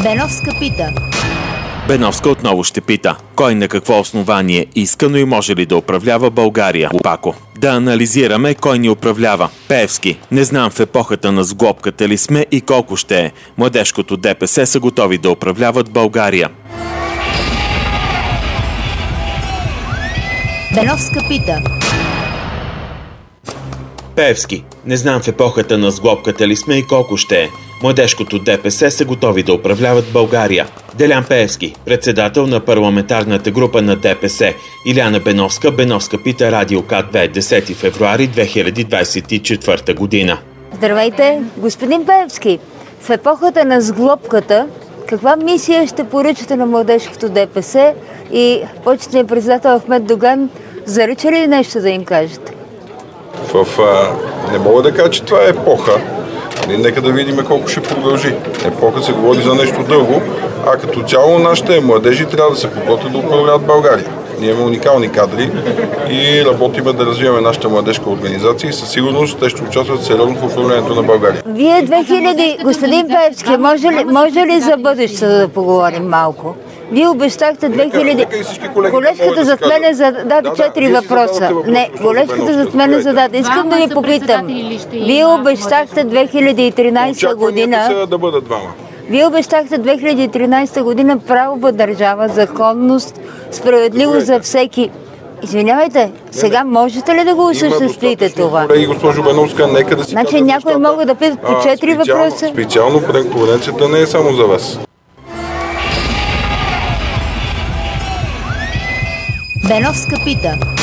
Беновска пита. Беновска отново ще пита. Кой на какво основание иска, но и може ли да управлява България? Пако. Да анализираме кой ни управлява. Пеевски. Не знам в епохата на сглобката ли сме и колко ще е. Младежкото ДПС са готови да управляват България. Беновска пита. Пеевски. Не знам в епохата на сглобката ли сме и колко ще е. Младежкото ДПС са готови да управляват България. Делян Пеевски, председател на парламентарната група на ДПС. Иляна Беновска, Беновска пита, Радио К2, 10 февруари 2024 година. Здравейте, господин Пеевски. В епохата на сглобката, каква мисия ще поръчате на младежкото ДПС и почетният председател Ахмед Доган, зарича ли нещо да им кажете? Не мога да кажа, че това е епоха. Нека да видим колко ще продължи. Епоха се говори за нещо дълго, а като цяло нашите младежи трябва да се подготвят да управляват България. Ние имаме уникални кадри и работиме да развиваме нашата младежка организация и със сигурност те ще участват сериозно в управлението на България. Вие 2000, господин Пеевски, може ли за бъдещето да поговорим малко? Вие обещахте 2000... Колежката зад мене зададе 4 въпроса. Не, колежката зад мене зададе. Искам да ви попитам. Вие обещахте 2013 година... Очакванията са да бъдат двама. Вие обещахте 2013 година правова държава, законност, справедливост за всеки. Извинявайте, сега можете ли да го осъществите това? Колеги, госпожо Беновска, нека да си значи някои могат да питат по 4 въпроса? Специално конкуренцията не е само за вас. Беновска пита.